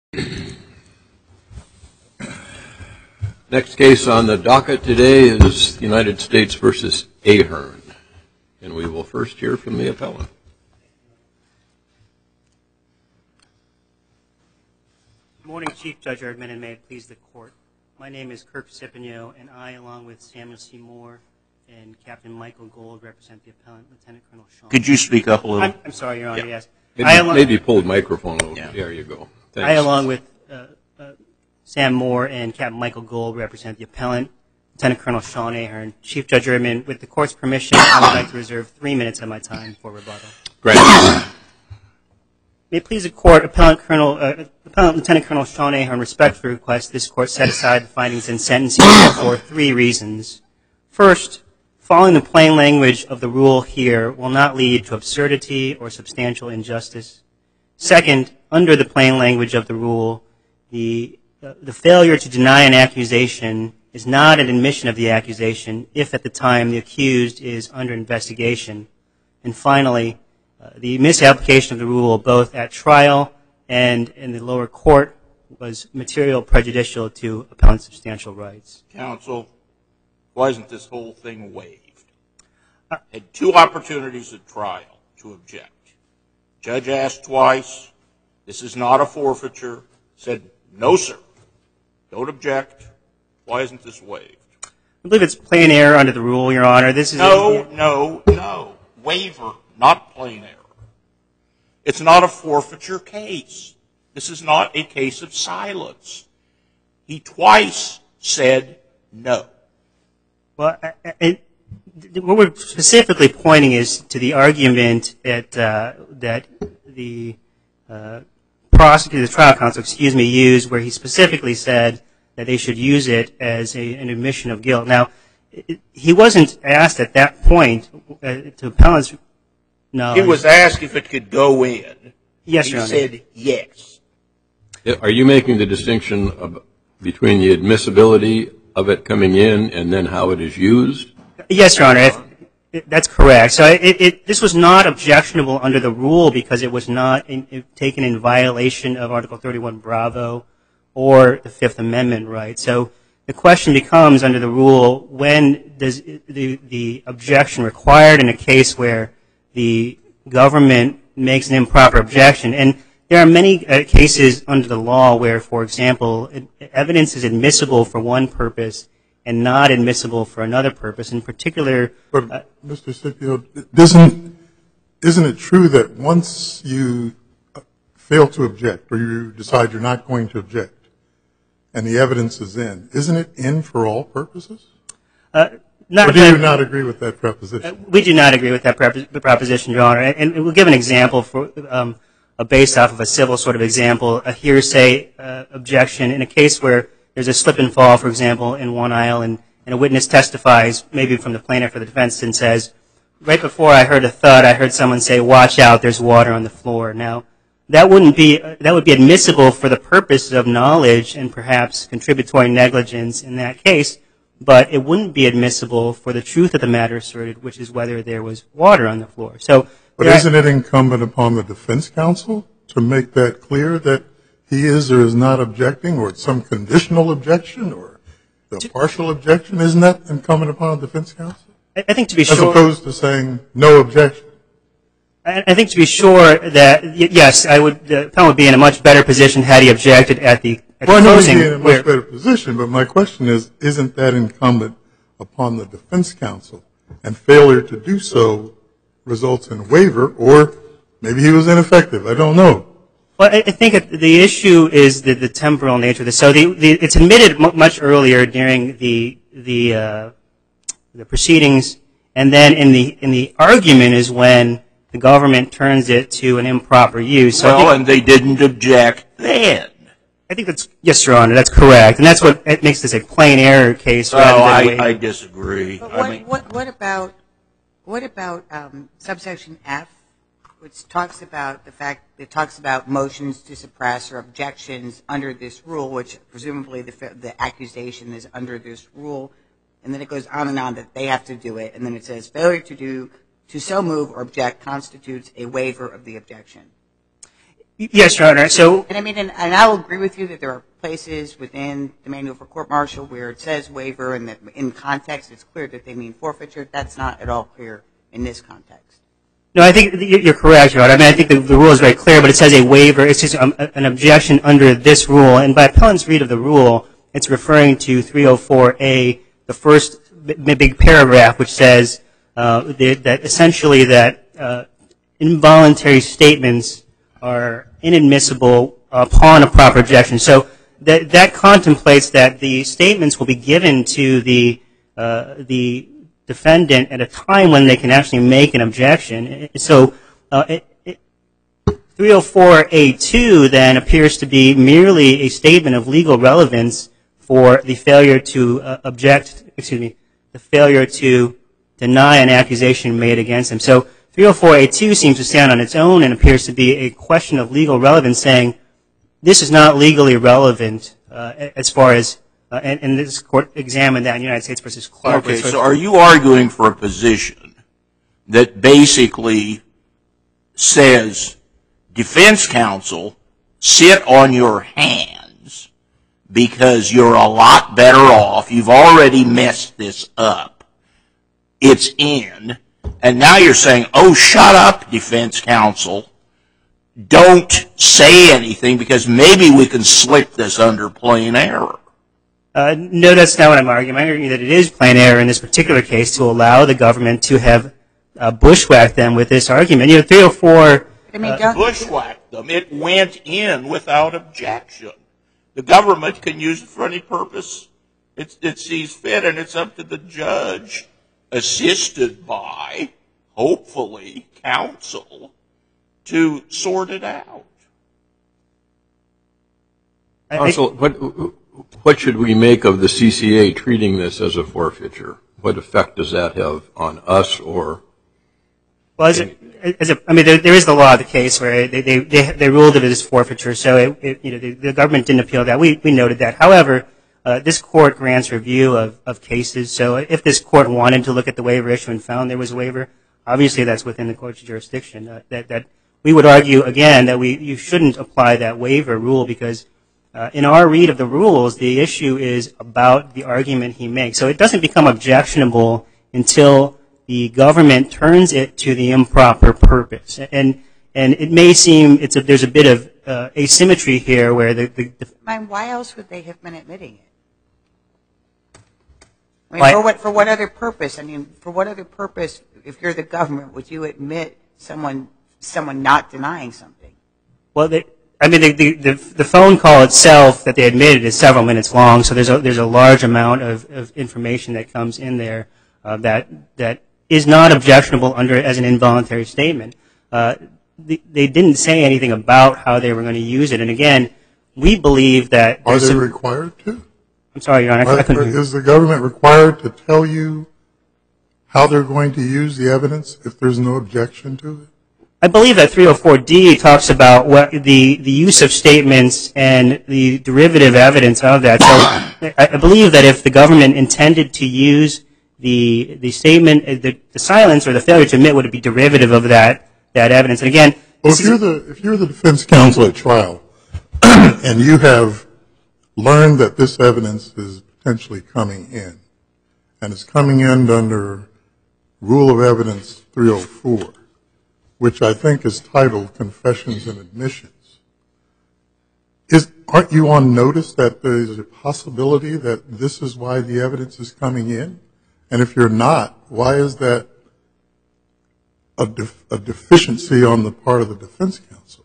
Next case on the docket today is United States v. Ahern, and we will first hear from the appellant. Good morning, Chief Judge Erdman, and may it please the Court. My name is Kirk Cipigno, and I, along with Samuel C. Moore and Captain Michael Gold, represent the appellant, Lieutenant Colonel Sean. Could you speak up a little? I'm sorry, Your Honor, yes. Maybe pull the microphone over. Yeah. There you go. Thanks. I, along with Sam Moore and Captain Michael Gold, represent the appellant, Lieutenant Colonel Sean Ahern. Chief Judge Erdman, with the Court's permission, I would like to reserve 3 minutes of my time for rebuttal. Granted. May it please the Court, Appellant Lieutenant Colonel Sean Ahern respectfully requests this Court set aside the findings and sentencing for 3 reasons. First, following the plain language of the rule here will not lead to absurdity or substantial injustice. Second, under the plain language of the rule, the failure to deny an accusation is not an admission of the accusation if at the time the accused is under investigation. And finally, the misapplication of the rule both at trial and in the lower court was material prejudicial to appellant's substantial rights. Counsel, why isn't this whole thing waived? Had 2 opportunities at trial to object. Judge asked twice, this is not a forfeiture, said, no, sir, don't object. Why isn't this waived? I believe it's plain error under the rule, Your Honor. No. Waiver, not plain error. It's not a forfeiture case. This is not a case of silence. He twice said no. Well, what we're specifically pointing is to the argument that the prosecutor, the trial counsel, used where he specifically said that they should use it as an admission of guilt. Now, he wasn't asked at that point to appellant's knowledge. He was asked if it could go in. Yes, Your Honor. He said yes. Are you making the distinction between the admissibility of it coming in and then how it is used? Yes, Your Honor. That's correct. So this was not objectionable under the rule because it was not taken in violation of Article 31 Bravo or the Fifth Amendment right. So the question becomes under the rule, when does the objection required in a case where the government makes an improper objection? And there are many cases under the law where, for example, evidence is admissible for one purpose and not admissible for another purpose. In particular, but Mr. Scipio, isn't it true that once you fail to object or you decide you're not going to object and the evidence is in, isn't it in for all purposes? Or do you not agree with that proposition? We do not agree with that proposition, Your Honor. And we'll give an example for based off of a civil sort of example, a hearsay objection in a case where there's a slip and fall, for example, in one aisle, and a witness testifies, maybe from the plaintiff or the defense, and says, right before I heard a thud, I heard someone say, watch out, there's water on the floor. Now, that would be admissible for the purpose of knowledge and perhaps contributory negligence in that case, but it wouldn't be admissible for the truth of the matter asserted, which is whether there was water on the floor. But isn't it incumbent upon the defense counsel to make that clear that he is or is not objecting, or it's some conditional objection or the partial objection? Isn't that incumbent upon the defense counsel? I think to be sure. As opposed to saying no objection. I think to be sure that, yes, the appellant would be in a much better position had he objected at the closing. Well, I know he'd be in a much better position, but my question is, isn't that incumbent upon the defense counsel? And failure to do so results in a waiver, or maybe he was ineffective. I don't know. Well, I think the issue is the temporal nature of this. So it's admitted much earlier during the proceedings, and then in the argument is when the government turns it to an improper use. So and they didn't object then. I think yes, Your Honor, that's correct, and that's what makes this a plain error case. I disagree. But what about subsection F, which talks about the fact it talks about motions to suppress or objections under this rule, which presumably the accusation is under this rule, and then it goes on and on that they have to do it, and then it says failure to so move or object constitutes a waiver of the objection. Yes, Your Honor. So, And I mean, and I will agree with you that there are places within the manual for court-martial where it says waiver, and that in context it's clear that they mean forfeiture. That's not at all clear in this context. no, I think you're correct, Your Honor. I mean, I think the rule is very clear, but it says a waiver. It's just an objection under this rule. And by appellant's read of the rule, it's referring to 304A, the first big paragraph, which says that essentially that involuntary statements are inadmissible upon a proper objection. So that contemplates that the statements will be given to the defendant at a time when they can actually make an objection. So 304A2 then appears to be merely a statement of legal relevance for the failure to the failure to deny an accusation made against him. So 304A2 seems to stand on its own and appears to be a question of legal relevance, saying this is not legally relevant as far as, and this court examined that in United States v. Clark. Okay, so are you arguing for a position that basically says, defense counsel, sit on your hands because you're a lot better off, you've already messed this up, it's in, and now you're saying, oh, shut up, defense counsel, don't say anything because maybe we can slip this under plain error? No, that's not what I'm arguing. I'm arguing that it is plain error in this particular case to allow the government to have bushwhacked them with this argument. You know, 304... bushwhacked them. It went in without objection. The government can use it for any purpose it sees fit, and it's up to the judge, assisted by, hopefully, counsel, to sort it out. Counsel, what should we make of the CCA treating this as a forfeiture? What effect does that have on us or? Well, I mean, there is the law of the case where they ruled it as forfeiture, so the government didn't appeal that. We noted that. However, this court grants review of cases, so if this court wanted to look at the waiver issue and found there was a waiver, obviously that's within the court's jurisdiction. That we would argue again that you shouldn't apply that waiver rule because in our read of the rules, the issue is about the argument he makes. So it doesn't become objectionable until the government turns it to the improper purpose. And it may seem there's a bit of asymmetry here where why else would they have been admitting it? I mean, for what other purpose? I mean, for what other purpose, if you're the government, would you admit someone not denying something? Well, the phone call itself that they admitted is several minutes long, so there's a large amount of information that comes in there that is not objectionable as an involuntary statement. They didn't say anything about how they were going to use it, and again, we believe that. Are they required to? I'm sorry, Your Honor. Is the government required to tell you how they're going to use the evidence if there's no objection to it? I believe that 304D talks about what the use of statements and the derivative evidence of that. So I believe that if the government intended to use the statement, the silence or the failure to admit would be derivative of that evidence. And again, well, if you're the defense counsel at trial and you have learned that this evidence is potentially coming in, and it's coming in under Rule of Evidence 304, which I think is titled Confessions and Admissions, aren't you on notice that there is a possibility that this is why the evidence is coming in? And if you're not, why is that a deficiency on the part of the defense counsel?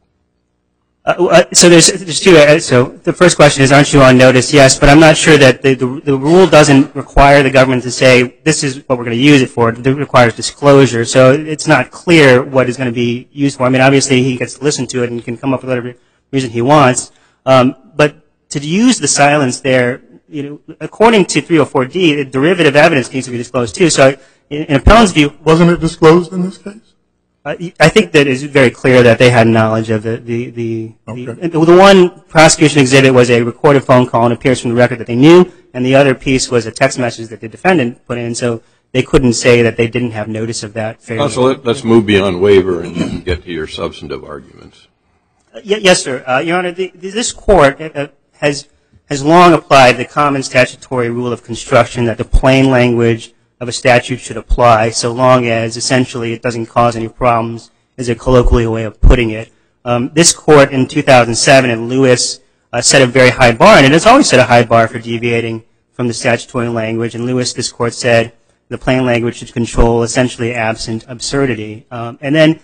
So there's two. So the first question is, aren't you on notice? Yes, but I'm not sure that the rule doesn't require the government to say this is what we're going to use it for. It requires disclosure. So it's not clear what is going to be used for. I mean, obviously he gets to listen to it and can come up with whatever reason he wants. But to use the silence there, according to 304D, derivative evidence needs to be disclosed too. So in appellant's view, wasn't it disclosed in this case? I think that it's very clear that they had knowledge of the one prosecution exhibit was a recorded phone call and appears from the record that they knew, and the other piece was a text message that the defendant put in, so they couldn't say that they didn't have notice of that. Counsel, let's move beyond waiver and get to your substantive arguments. Yes, sir. Your Honor, this Court has long applied the common statutory rule of construction that the plain language of a statute should apply so long as essentially it doesn't cause any problems, is a colloquial way of putting it. This Court in 2007 in Lewis set a very high bar, and it has always set a high bar for deviating from the statutory language. In Lewis, this Court said the plain language should control essentially absent absurdity. And then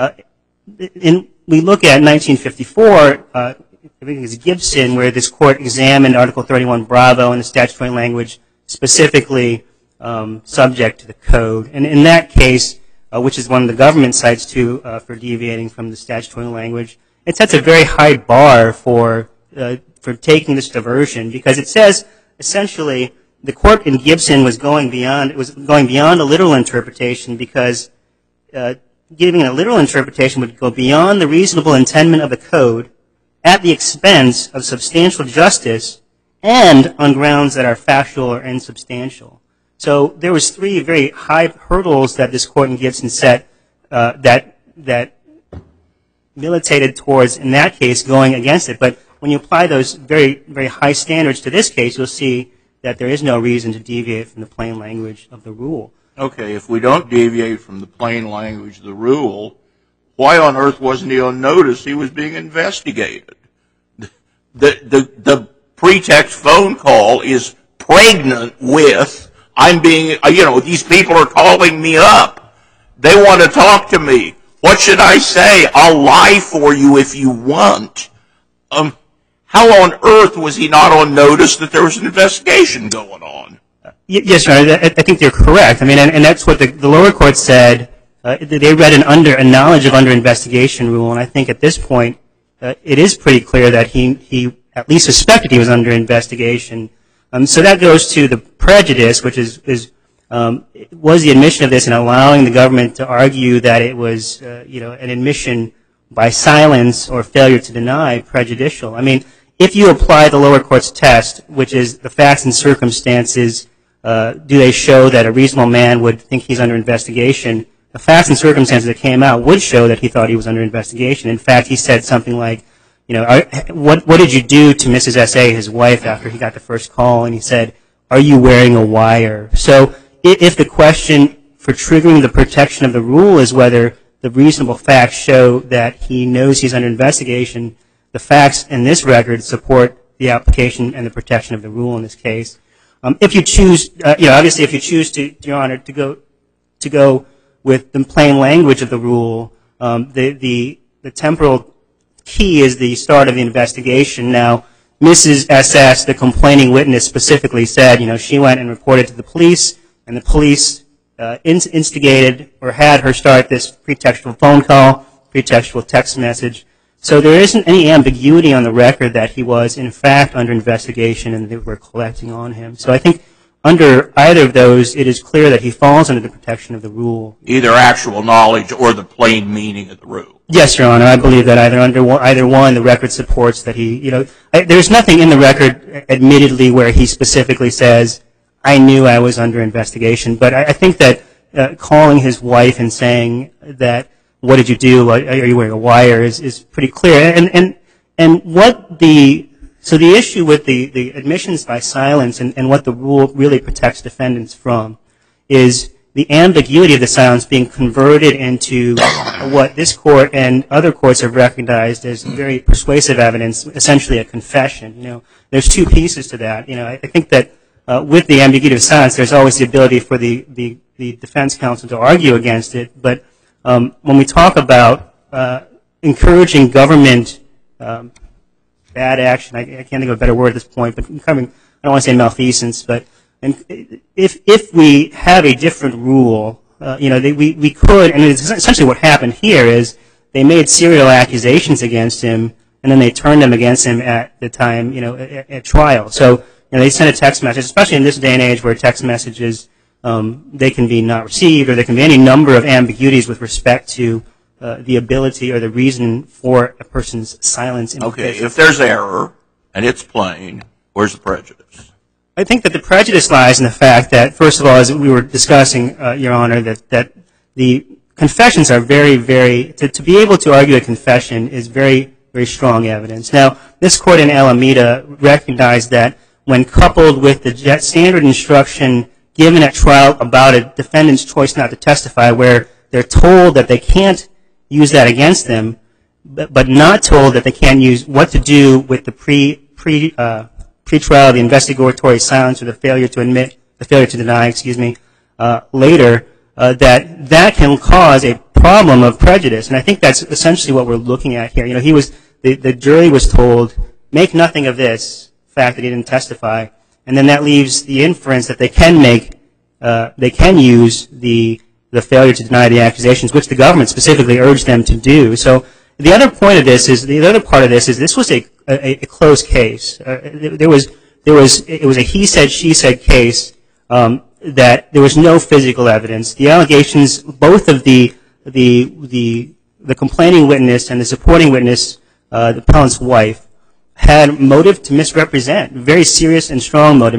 we look at 1954, I think it's Gibson, where this Court examined Article 31 Bravo and the statutory language specifically subject to the code. And in that case, which is one of the government cites too for deviating from the statutory language, it sets a very high bar for taking this diversion, because it says essentially the Court in Gibson was going beyond a literal interpretation, because giving a literal interpretation would go beyond the reasonable intendment of the code at the expense of substantial justice and on grounds that are factual or insubstantial. So there was three very high hurdles that this Court in Gibson set that militated towards, in that case, going against it. But when you apply those very, very high standards to this case, you'll see that there is no reason to deviate from the plain language of the rule. Okay, if we don't deviate from the plain language of the rule, why on earth wasn't he on notice he was being investigated? The pretext phone call is pregnant with, I'm being, these people are calling me up. They want to talk to me. What should I say? I'll lie for you if you want. How on earth was he not on notice that there was an investigation going on? Yes, Your Honor, I think you're correct. I mean, and that's what the lower court said. They read a knowledge of under investigation rule, and I think at this point it is pretty clear that he at least suspected he was under investigation. So that goes to the prejudice, which was the admission of this and allowing the government to argue that it was an admission by silence or failure to deny prejudicial. I mean, if you apply the lower court's test, which is the facts and circumstances, do they show that a reasonable man would think he's under investigation? The facts and circumstances that came out would show that he thought he was under investigation. In fact, he said something like, what did you do to Mrs. S.A., his wife, after he got the first call? And he said, are you wearing a wire? So if the question for triggering the protection of the rule is whether the reasonable facts show that he knows he's under investigation, the facts in this record support the application and the protection of the rule in this case. If you choose, obviously, if you choose to, Your Honor, to go with the plain language of the rule, the temporal key is the start of the investigation. Now, Mrs. S.S., the complaining witness, specifically said, she went and reported to the police, and the police instigated or had her start this pretextual phone call, pretextual text message. So there isn't any ambiguity on the record that he was, in fact, under investigation and they were collecting on him. So I think under either of those, it is clear that he falls under the protection of the rule. Either actual knowledge or the plain meaning of the rule. Yes, Your Honor. I believe that either one, the record supports that he, there's nothing in the record, admittedly, where he specifically says, I knew I was under investigation. But I think that calling his wife and saying that, what did you do? Are you wearing a wire? Is pretty clear. So the issue with the admissions by silence and what the rule really protects defendants from is the ambiguity of the silence being converted into what this court and other courts have recognized as very persuasive evidence, essentially a confession. There's two pieces to that. I think that with the ambiguity of silence, there's always the ability for the defense counsel to argue against it. But when we talk about encouraging government bad action, I can't think of a better word at this point, but I don't want to say malfeasance, but if we have a different rule, we could, and it's essentially what happened here is they made serial accusations against him, and then they turned them against him at the time, at trial. So they sent a text message, especially in this day and age where text messages, they can be not received, or there can be any number of ambiguities with respect to the ability or the reason for a person's silence. Okay, if there's error and it's plain, where's the prejudice? I think that the prejudice lies in the fact that, first of all, as we were discussing, Your Honor, that the confessions are very, very, to be able to argue a confession is very very strong evidence. Now, this court in Alameda recognized that when coupled with the standard instruction given at trial about a defendant's choice not to testify, where they're told that they can't use that against them, but not told that they can't use what to do with the pre-trial, the investigatory silence, or the failure to deny, later, that can cause a problem of prejudice. And I think that's essentially what we're looking at here. The jury was told, make nothing of this fact that he didn't testify, and then that leaves the inference that they can use the failure to deny the accusations, which the government specifically urged them to do. So the other part of this is this was a closed case. It was a he said, she said case that there was no physical evidence. The allegations, both of the complaining witness and the supporting witness, the appellant's wife, had motive to misrepresent, very serious and strong motive.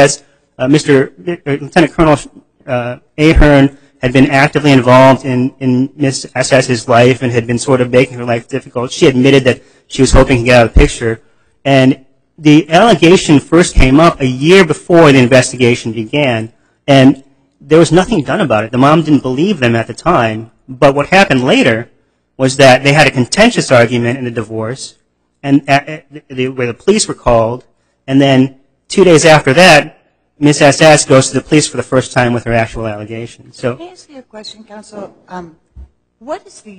Lieutenant Colonel Ahern had been actively involved in Ms. S.S.'s life and had been sort of making her life difficult. She admitted that she was hoping to get out of the picture. And the allegation first came up a year before the investigation began, and there was nothing done about it. The mom didn't believe them at the time. But what happened later was that they had a contentious argument in the divorce, and where the police were called, and then 2 days after that, Ms. S.S. goes to the police for the first time with her actual allegations. So, can I ask you a question, counsel? What's the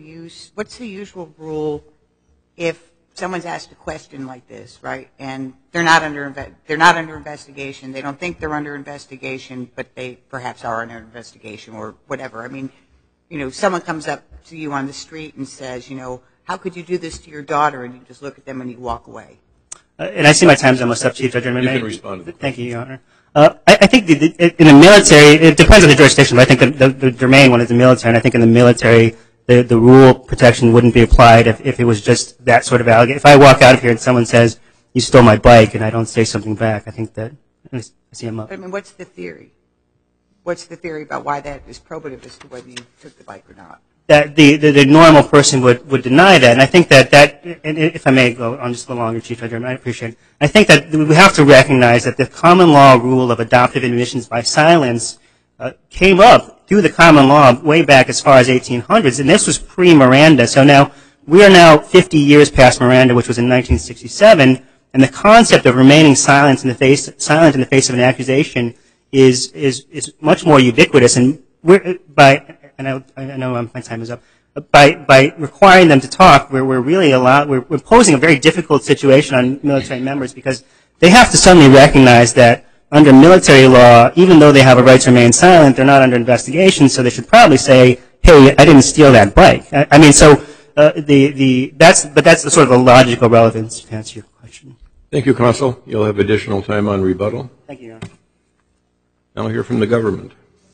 usual rule if someone's asked a question like this, right? And they're not under investigation. They don't think they're under investigation, but they perhaps are under investigation or whatever. I mean, someone comes up to you on the street and says, how could you do this to your daughter? And you just look at them and you walk away. And I see my time's almost up, Chief Judge. You can respond to the question. Thank you, Your Honor. I think in the military, it depends on the jurisdiction, but I think the germane one is the military, and I think in the military, the rule protection wouldn't be applied if it was just that sort of allegation. If I walk out of here and someone says, you stole my bike, and I don't say something back, I think that I see him up. I mean, what's the theory? What's the theory about why that is probative as to whether you took the bike or not? That the normal person would deny that, and I think that and if I may go on just a little longer, Chief Judge, I appreciate it. I think that we have to recognize that the common law rule of adoptive admissions by silence came up through the common law way back as far as 1800s, and this was pre-Miranda. So now we are now 50 years past Miranda, which was in 1967, and the concept of remaining silent in the face of an accusation is much more ubiquitous, and I know my time is up. By requiring them to talk, we're posing a very difficult situation on military members because they have to suddenly recognize that under military law, even though they have a right to remain silent, they're not under investigation, so they should probably say, hey, I didn't steal that bike. I mean, so that's the sort of a logical relevance to answer your question. Thank you, Counsel. You'll have additional time on rebuttal. Thank you, Your Honor. Now we'll hear from the government.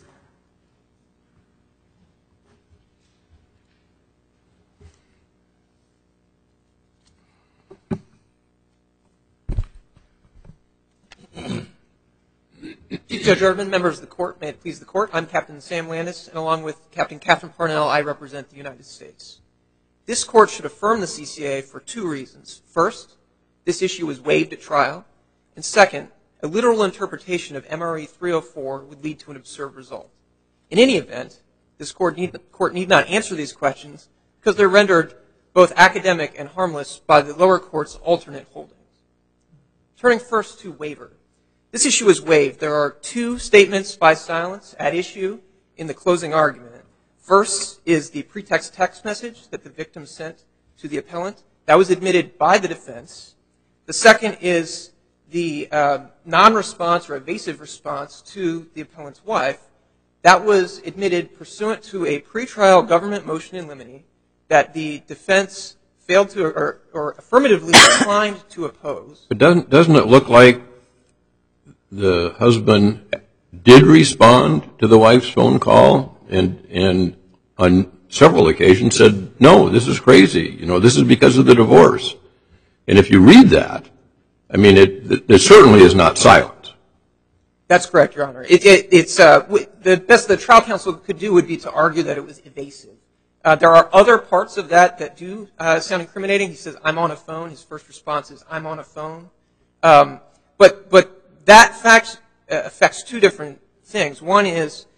Chief Judge Erdman, members of the court, may it please the court, I'm Captain Sam Landis, and along with Captain Catherine Parnell, I represent the United States. This court should affirm the CCA for two reasons. First, this issue was waived at trial, and second, a literal interpretation of MRE 304 would lead to an absurd result. In any event, this court need not answer these questions because they're rendered both academic and harmless by the lower court's alternate holdings. Turning first to waiver. This issue is waived. There are two statements by silence at issue in the closing argument. First is the pretext text message that the victim sent to the appellant. That was admitted by the defense. The second is the non-response or evasive response to the appellant's wife. That was admitted pursuant to a pretrial government motion in limine that the defense failed to or affirmatively declined to oppose. But doesn't it look like the husband did respond to the wife's phone call and on several occasions said, no, this is crazy. This is because of the divorce. And if you read that, I mean, it certainly is not silent. That's correct, Your Honor. The best the trial counsel could do would be to argue that it was evasive. There are other parts of that do sound incriminating. He says, I'm on a phone. His first response is, I'm on a phone. But that fact affects two different things. One is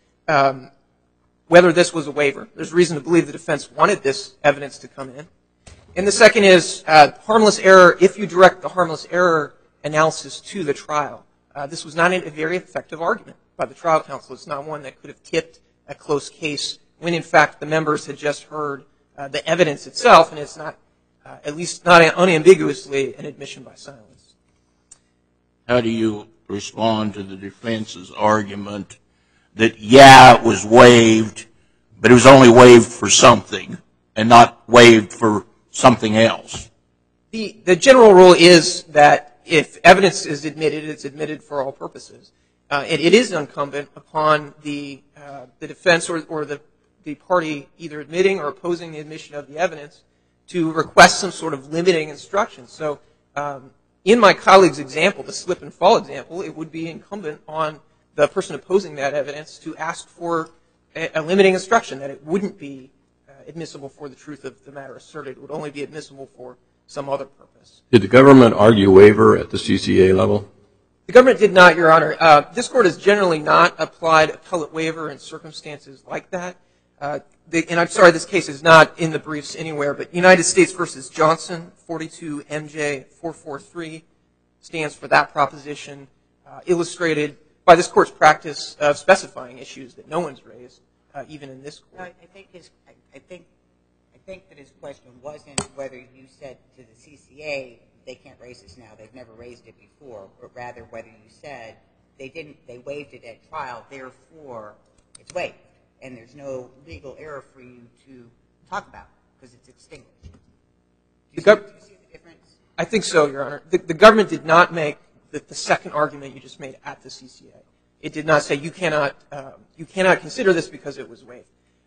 whether this was a waiver. There's reason to believe the defense wanted this evidence to come in. And the second is harmless error. If you direct the harmless error analysis to the trial, this was not a very effective argument by the trial counsel. It's not one that could have tipped a close case when, in fact, the members had just heard the evidence itself, and it's not, at least not unambiguously, an admission by silence. How do you respond to the defense's argument that, yeah, it was waived, but it was only waived for something and not waived for something else? The general rule is that if evidence is admitted, it's admitted for all purposes. It is incumbent upon the defense or the party either admitting or opposing the admission of the evidence to request some sort of limiting instruction. So in my colleague's example, the slip and fall example, it would be incumbent on the person opposing that evidence to ask for a limiting instruction, that it wouldn't be admissible for the truth of the matter asserted. It would only be admissible for some other purpose. Did the government argue waiver at the CCA level? The government did not, Your Honor. This court has generally not applied appellate waiver in circumstances like that. And I'm sorry, this case is not in the briefs anywhere, but United States v. Johnson, 42 MJ 443, stands for that proposition, illustrated by this court's practice of specifying issues that no one's raised, even in this court. I think that his question wasn't whether you said to the CCA they can't raise this now, they've never raised it before, but rather whether you said they waived it at trial, therefore it's waived, and there's no legal error for you to talk about because it's extinguished. Do you see the difference? I think so, Your Honor. The government did not make the second argument you just made at the CCA. It did not say you cannot consider this because it was waived.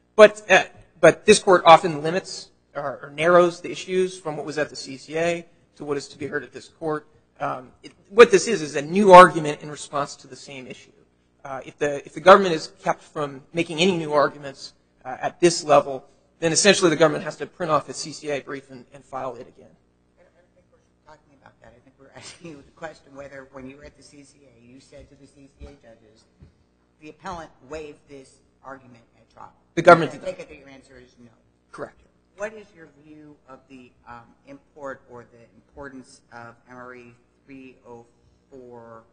But this court often limits or narrows the issues from what was at the CCA to what is to be heard at this court. What this is a new argument in response to the same issue. If the government is kept from making any new arguments at this level, then essentially the government has to print off its CCA brief and file it again. I don't think we're talking about that. I think we're asking you the question whether when you were at the CCA, you said to the CCA judges, the appellant waived this argument at trial. The government did not. I take it that your answer is no. Correct. What is your view of the import or the importance of MRE 304F1?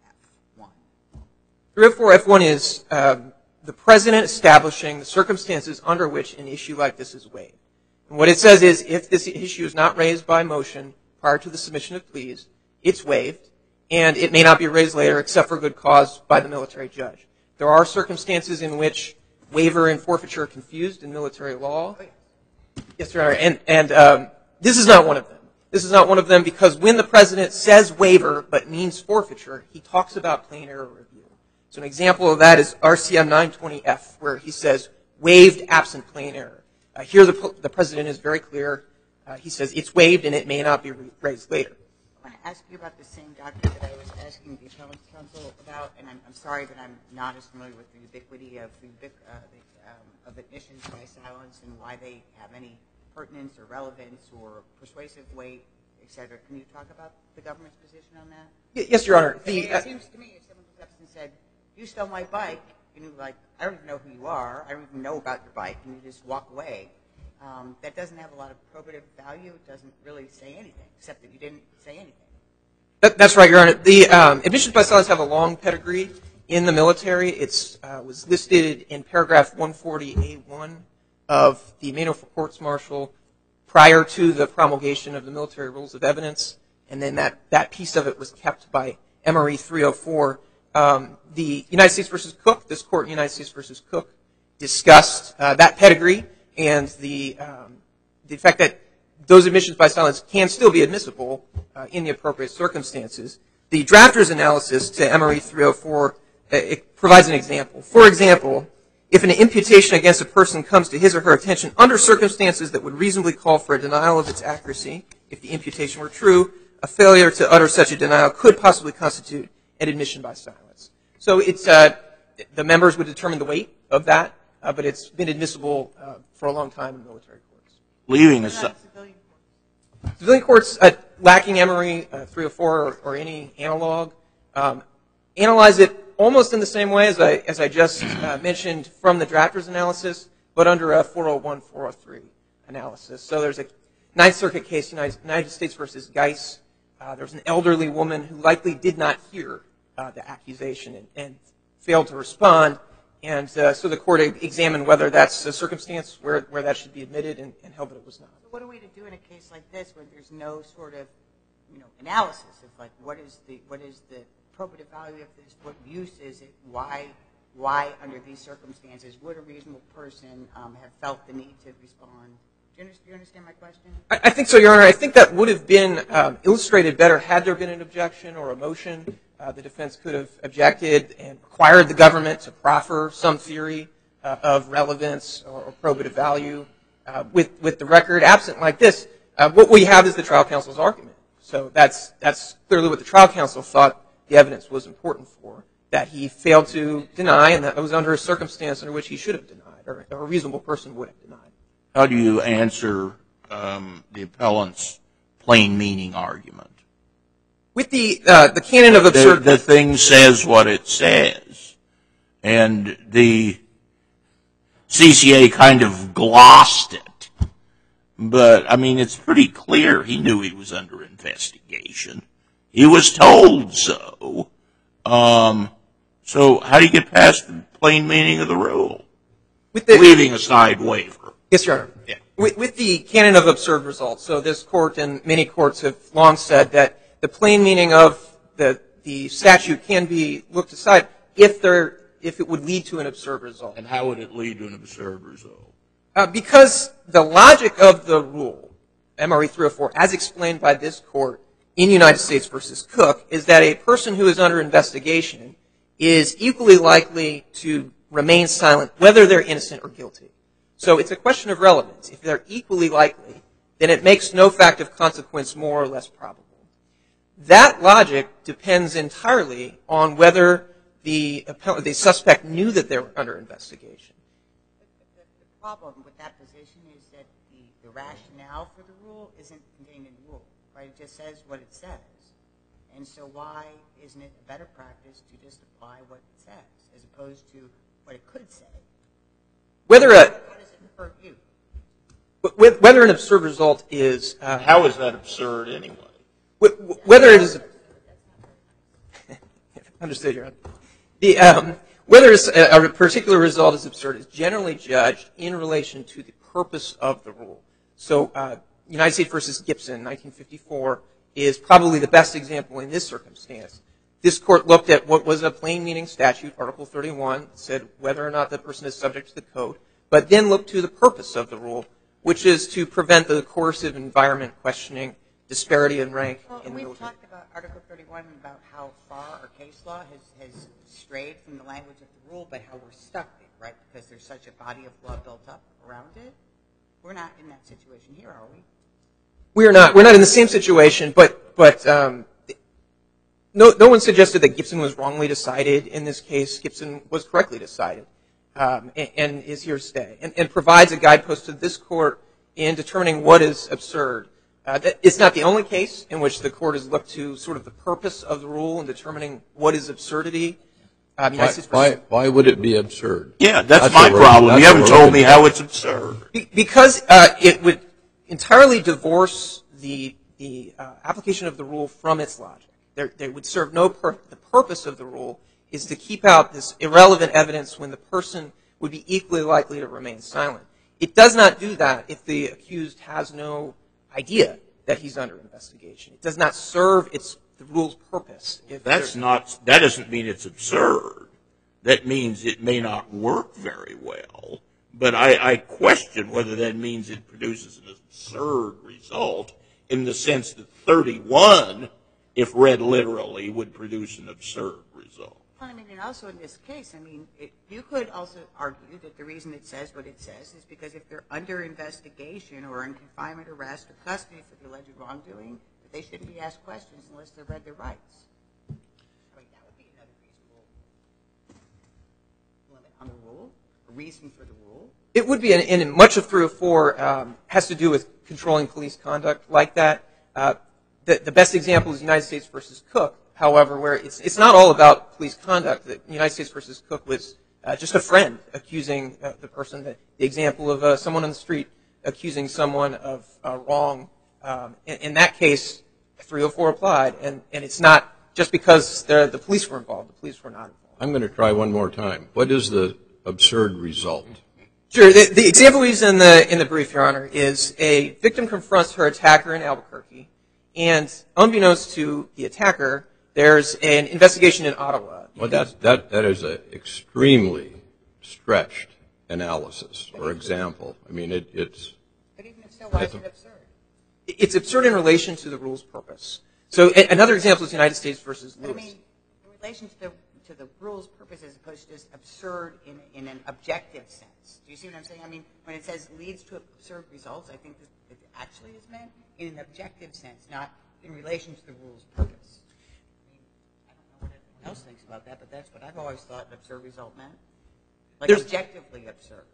304F1 is the president establishing the circumstances under which an issue like this is waived. And what it says is if this issue is not raised by motion prior to the submission of pleas, it's waived, and it may not be raised later except for good cause by the military judge. There are circumstances in which waiver and forfeiture are confused in military law. Yes, Your Honor. And this is not one of them. This is not one of them because when the president says waiver but means forfeiture, he talks about plain error review. So an example of that is RCM 920F, where he says waived absent plain error. Here the president is very clear. He says it's waived and it may not be raised later. I want to ask you about the same document that I was asking the appellate counsel about, and I'm sorry that I'm not as familiar with the ubiquity of admissions by silence and why they have any pertinence or relevance or persuasive weight, et cetera. Can you talk about the government's position on that? Yes, Your Honor. It seems to me if someone comes up and said, you stole my bike, and you're like, I don't even know who you are, I don't even know about your bike, and you just walk away, that doesn't have a lot of probative value. It doesn't really say anything, except that you didn't say anything. That's right, Your Honor. The admissions by silence have a long pedigree in the military. It was listed in paragraph 140A1 of the Manual for Courts Martial prior to the promulgation of the military rules of evidence, and then that piece of it was kept by MRE 304. The United States v. Cook, this court in United States v. Cook, discussed that pedigree and the fact that those admissions by silence can still be admissible in the appropriate circumstances. The drafter's analysis to MRE 304 it provides an example. For example, if an imputation against a person comes to his or her attention under circumstances that would reasonably call for a denial of its accuracy, if the imputation were true, a failure to utter such a denial could possibly constitute an admission by silence. So it's the members would determine the weight of that but it's been admissible for a long time in military courts. Leaving aside, Civilian courts, lacking Emory 304 or any analog, analyze it almost in the same way as I just mentioned from the drafter's analysis, but under a 401, 403 analysis. So there's a Ninth Circuit case, United States versus Geis. There was an elderly woman who likely did not hear the accusation and failed to respond. And so the court examined whether that's a circumstance where that should be admitted and held that it was not. So what are we to do in a case like this where there's no sort of, analysis of like what is the probative value of this, what use is it, why under these circumstances would a reasonable person have felt the need to respond? Do you understand my question? I think so, Your Honor. I think that would have been illustrated better had there been an objection or a motion. The defense could have objected and required the government to proffer some theory of relevance or probative value. With the record absent like this, what we have is the trial counsel's argument. So that's clearly what the trial counsel thought the evidence was important for, that he failed to deny and that it was under a circumstance under which he should have denied or a reasonable person would have denied. how do you answer the appellant's plain meaning argument? With the canon of absurd... The thing says what it says, and the CCA kind of glossed it. But, I mean, it's pretty clear he knew he was under investigation. He was told so. So how do you get past the plain meaning of the rule? Leaving aside waiver. Yes, Your Honor. Yeah. With the canon of absurd results, so this court and many courts have long said that the plain meaning of the statute can be looked aside if it would lead to an absurd result. And how would it lead to an absurd result? Because the logic of the rule, MRE 304, as explained by this court in United States versus Cook, is that a person who is under investigation is equally likely to remain silent whether they're innocent or guilty. So it's a question of relevance. If they're equally likely, then it makes no fact of consequence more or less probable. That logic depends entirely on whether the suspect knew that they were under investigation. The problem with that position is that the rationale for the rule isn't contained in the rule, right? It just says what it says. And so why isn't it a better practice to just apply what it says as opposed to what it could say? How does it hurt you? Whether an absurd result is... How is that absurd anyway? Whether it is... Understood, Your Honor. Whether a particular result is absurd is generally judged in relation to the purpose of the rule. So United States versus Gibson, 1954, is probably the best example in this circumstance. This court looked at what was a plain meaning statute, Article 31, said whether or not the person is subject to the code, but then looked to the purpose of the rule, which is to prevent the coercive environment questioning disparity in rank in the military. We've talked about Article 31 about how far our case law has strayed from the language of the rule, but how we're stuck there, right? Because there's such a body of law built up around it. We're not in that situation here, are we? We're not. We're not in the same situation, but no one suggested that Gibson was wrongly decided in this case. Gibson was correctly decided and is here to stay and provides a guidepost to this court in determining what is absurd. It's not the only case in which the court has looked to sort of the purpose of the rule in determining what is absurdity. Why would it be absurd? Yeah, that's my problem. You haven't told me how it's absurd. Because it would entirely divorce the application of the rule from its logic. They would serve no purpose. The purpose of the rule is to keep out this irrelevant evidence when the person would be equally likely to remain silent. It does not do that if the accused has no idea that he's under investigation. It does not serve the rule's purpose. That doesn't mean it's absurd. That means it may not work very well. But I question whether that means it produces an absurd result in the sense that 31, if read literally, would produce an absurd result. Well, I mean, and also in this case, I mean, you could also argue that the reason it says what it says is because if they're under investigation or in confinement, arrest, or custody for the alleged wrongdoing, that they shouldn't be asked questions unless they've read their rights. I mean, that would be another reasonable limit on the rule. reason for the rule? It would be, and much of 304 has to do with controlling police conduct like that. The best example is United States versus Cook, however, where it's not all about police conduct. The United States versus Cook was just a friend accusing the person. The example of someone on the street accusing someone of wrong. In that case, 304 applied, and it's not just because the police were involved. The police were not involved. I'm going to try one more time. What is the absurd result? Sure. The example we use in the brief, Your Honor, is a victim confronts her attacker in Albuquerque, and unbeknownst to the attacker, there's an investigation in Ottawa. Well, that is an extremely stretched analysis or example. I mean, it's. But even if so, why is it absurd? It's absurd in relation to the rule's purpose. So another example is United States versus Lewis. I mean, in relation to the rule's purpose as opposed to just absurd in an objective sense. Do you see what I'm saying? I mean, when it says leads to absurd results, I think that it actually is meant in an objective sense, not in relation to the rule's purpose. I mean, I don't know what everyone else thinks about that, but that's what I've always thought an absurd result meant. Like objectively absurd.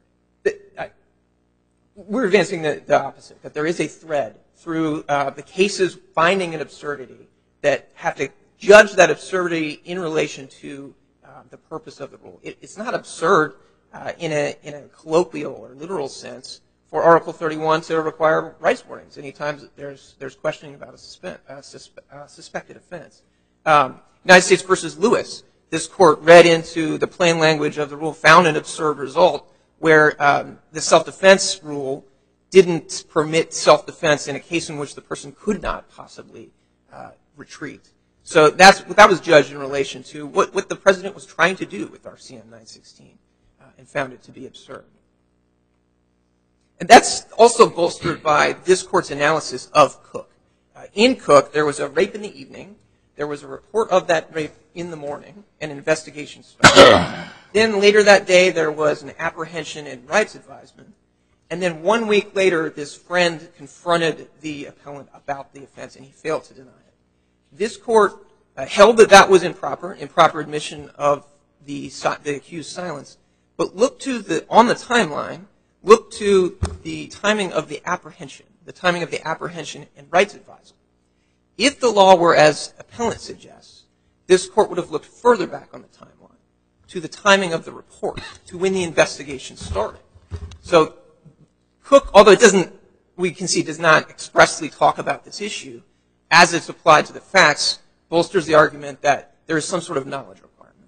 We're advancing the opposite, that there is a thread through the cases finding an absurdity that have to judge that absurdity in relation to the purpose of the rule. It's not absurd in a colloquial or literal sense for Article 31 to require rights warnings anytime there's questioning about a suspected offense. United States versus Lewis, this court read into the plain language of the rule, found an absurd result where the self-defense rule didn't permit self-defense in a case in which the person could not possibly retreat. So that was judged in relation to what the president was trying to do with RCM 916 and found it to be absurd. And that's also bolstered by this court's analysis of Cook. In Cook, there was a rape in the evening. There was a report of that rape in the morning, and an investigation started. Then later that day, there was an apprehension and rights advisement. And then 1 week later, this friend confronted the appellant about the offense, and he failed to deny it. This court held that was improper admission of the accused's silence, but looked to on the timeline, looked to the timing of the apprehension and rights advisement. If the law were as appellant suggests, this court would have looked further back on the timeline, to the timing of the report, to when the investigation started. So Cook, although we can see does not expressly talk about this issue, as it's applied to the facts, bolsters the argument that there is some sort of knowledge requirement.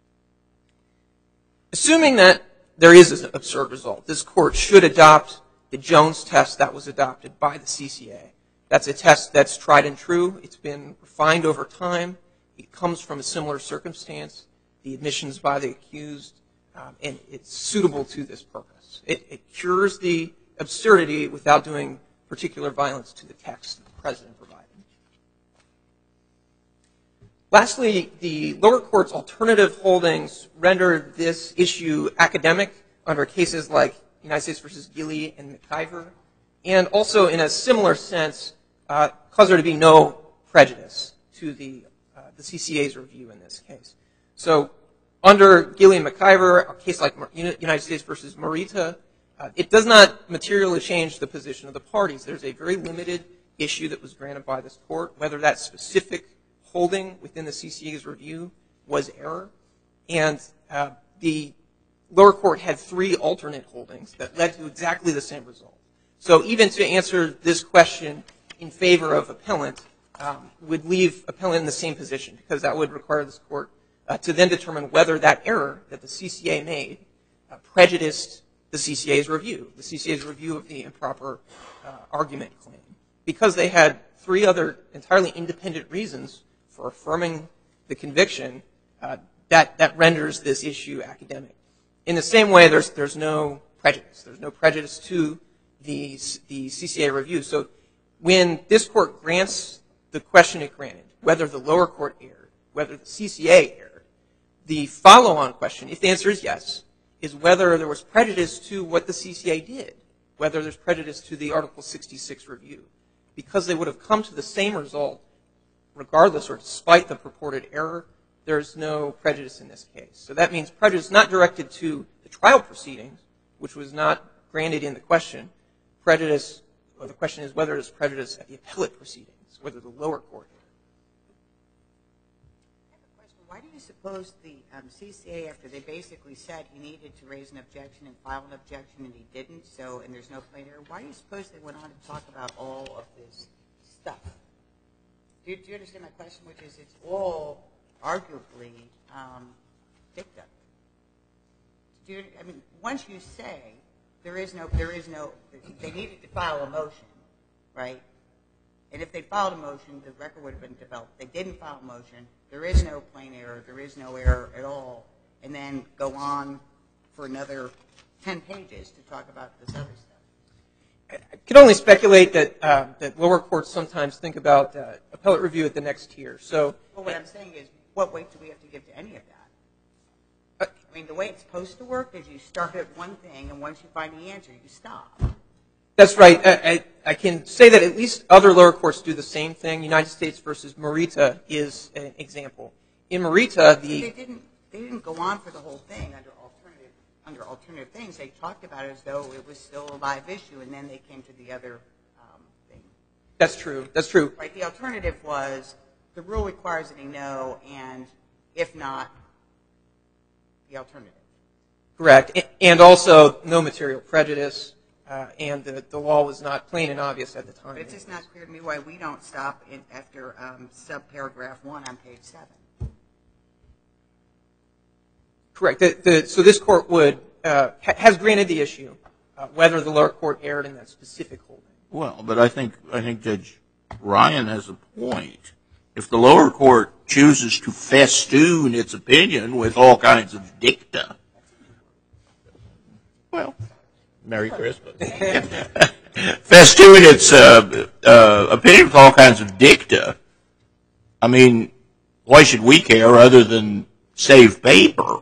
Assuming that there is an absurd result, this court should adopt the Jones test that was adopted by the CCA. That's a test that's tried and true. It's been refined over time. It comes from a similar circumstance, the admissions by the accused, and it's suitable to this purpose. It cures the absurdity without doing particular violence to the text the president provided. Lastly, the lower court's alternative holdings render this issue academic under cases like United States versus Gilley and McIver, and also in a similar sense, cause there to be no prejudice to the CCA's review in this case. So under Gilley and McIver, a case like United States versus Morita, it does not materially change the position of the parties. There's a very limited issue that was granted by this court, whether that specific holding within the CCA's review was error. And the lower court had 3 alternate holdings that led to exactly the same result. So even to answer this question in favor of appellant would leave appellant in the same position, because that would require this court to then determine whether that error that the CCA made prejudiced the CCA's review of the improper argument claim. Because they had 3 other entirely independent reasons for affirming the conviction, that renders this issue academic. In the same way, there's no prejudice. There's no prejudice to the CCA review. So when this court grants the question it granted, whether the lower court erred, whether the CCA erred, the follow-on question, if the answer is yes, is whether there was prejudice to what the CCA did, whether there's prejudice to the Article 66 review. Because they would have come to the same result regardless or despite the purported error, there's no prejudice in this case. So that means prejudice not directed to the the trial proceedings, which was not granted in the question, prejudice, or the question is whether it's prejudice at the appellate proceedings, whether the lower court. I have a question. Why do you suppose the CCA, after they basically said he needed to raise an objection and file an objection and he didn't, and there's no plain error, why do you suppose they went on to talk about all of this stuff? Do you understand my question, which is it's all arguably dicta? I mean, once you say they needed to file a motion, right? And if they filed a motion, the record would have been developed. They didn't file a motion. There is no plain error. There is no error at all. And then go on for another 10 pages to talk about this other stuff. I can only speculate that lower courts sometimes think about appellate review at the next tier. So, well, what I'm saying is, what weight do we have to give to any of that? I mean, the way it's supposed to work is you start at one thing, and once you find the answer, you stop. That's right. I can say that at least other lower courts do the same thing. United States versus Morita is an example. In Morita, they didn't go on for the whole thing under alternative things. They talked about it as though it was still a live issue, and then they came to the other thing. That's true. That's true. Right. The alternative was the rule requires that he know, and if not, the alternative. Correct. And also no material prejudice, and the law was not plain and obvious at the time. But it's just not clear to me why we don't stop after subparagraph 1 on page 7. Correct. So this court has granted the issue, whether the lower court erred in that specific holding. Well, but I think Judge Ryan has a point. If the lower court chooses to festoon its opinion with all kinds of dicta, well, Merry Christmas. Festoon its opinion with all kinds of dicta, I mean, why should we care other than save paper?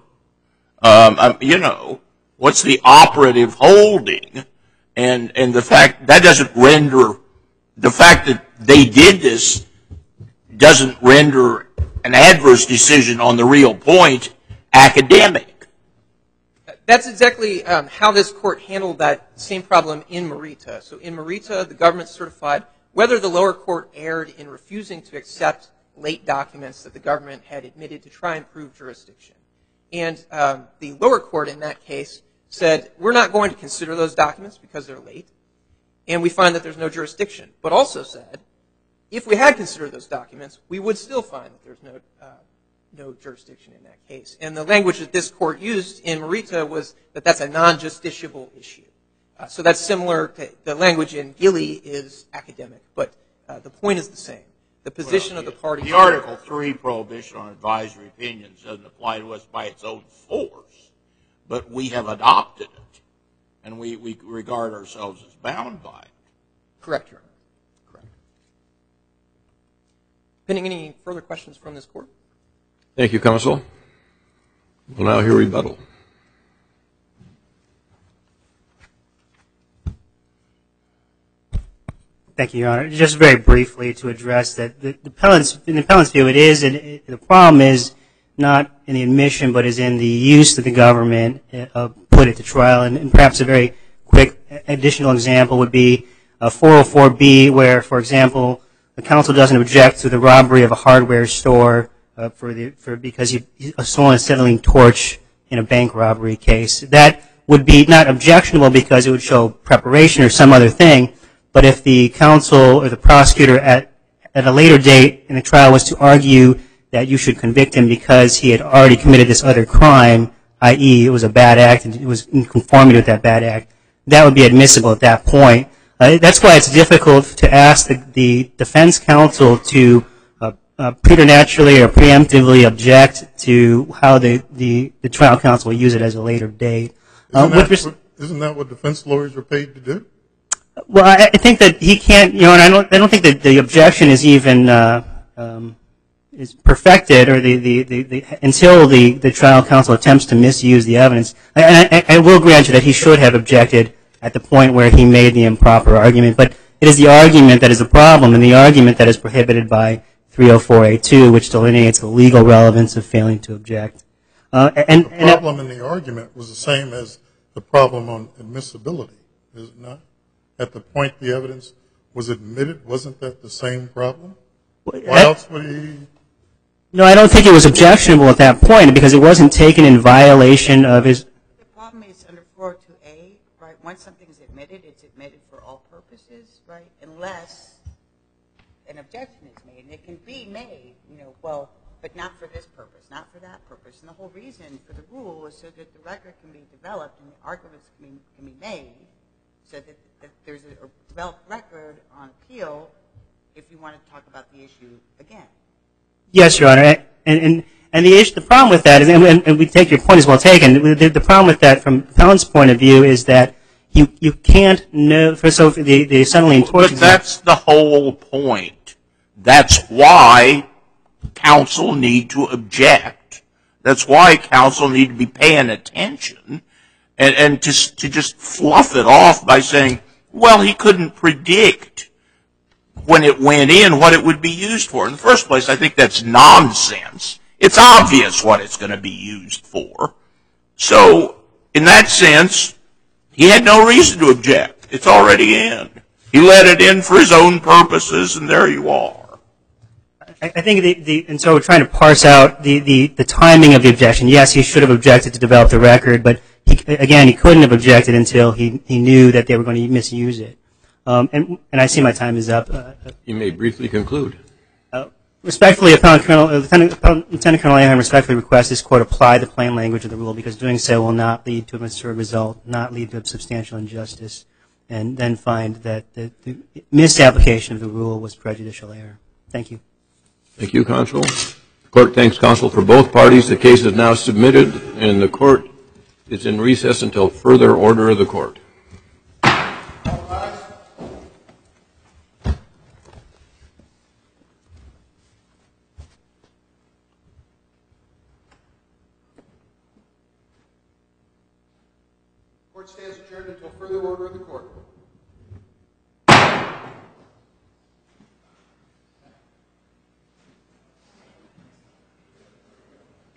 What's the operative holding? And the fact that doesn't render the fact that they did this doesn't render an adverse decision on the real point academic. That's exactly how this court handled that same problem in Morita. So in Morita, the government certified whether the lower court erred in refusing to accept late documents that the government had admitted to try and prove jurisdiction. And the lower court in that case said, we're not going to consider those documents because they're late, and we find that there's no jurisdiction. But also said, if we had considered those documents, we would still find that there's no jurisdiction in that case. And the language that this court used in Morita was that that's a non-justiciable issue. So that's similar to the language in Gilly is academic, but the point is the same. The position of the party. The Article 3 prohibition on advisory opinions doesn't apply to us by its own force, but we have adopted it, and we regard ourselves as bound by it. Correct, Your Honor. Correct. Pending any further questions from this court? Thank you, counsel. We'll now hear rebuttal. Thank you, Your Honor. Just very briefly to address that, in the appellant's view, it is, and the problem is not in the admission, but is in the use that the government put it to trial. And perhaps a very quick additional example would be 404B, where, for example, the counsel doesn't object to the robbery of a hardware store because he saw an acetylene torch in a bank robbery case. That would be not objectionable because it would show preparation or some other thing. But if the counsel or the prosecutor at a later date in the trial was to argue that you should convict him because he had already committed this other crime, i.e. it was a bad act and it was in conformity with that bad act, that would be admissible at that point. That's why it's difficult to ask the defense counsel to preternaturally or preemptively object to how the trial counsel will use it as a later date. Isn't that what defense lawyers are paid to do? Well, I think that he can't, and I don't think that the objection is even is perfected or until the trial counsel attempts to misuse the evidence. And I will grant you that he should have objected at the point where he made the improper argument, but it is the argument that is a problem and the argument that is prohibited by 304A2, which delineates the legal relevance of failing to object. The problem in the argument was the same as the problem on admissibility, is it not? At the point the evidence was admitted, wasn't that the same problem? Why else would he? No, I don't think it was objectionable at that point because it wasn't taken in violation of his. The problem is under 402A, right? Once something is admitted, it's admitted for all purposes, right? Unless an objection is made, and it can be made, well, but not for this purpose, not for that purpose. And the whole reason for the rule is so that the record can be developed and the arguments can be made, so that there's a developed record on appeal if you want to talk about the issue again. Yes, Your Honor. And the problem with that is, and we take your point as well taken, the problem with that from Appellant's point of view is that you can't know, so the suddenly enforcement. But that's the whole point. That's why counsel need to object. That's why counsel need to be paying attention and to just fluff it off by saying, well, he couldn't predict when it went in what it would be used for. In the first place, I think that's nonsense. It's obvious what it's going to be used for. So in that sense, he had no reason to object. It's already in. He let it in for his own purposes, and there you are. I think and so we're trying to parse out the timing of the objection. Yes, he should have objected to develop the record, but he couldn't have objected until he knew that they were going to misuse it. And I see my time is up. You may briefly conclude. Respectfully, Lieutenant Colonel Ahern respectfully requests this Court apply the plain language of the rule because doing so will not lead to a absurd result, not lead to a substantial injustice, and then find that the misapplication of the rule was prejudicial error. Thank you. Thank you, Counsel. The Court thanks counsel for both parties. The case is now submitted, and the Court is in recess until further order of the Court. Court stands adjourned until further order of the Court.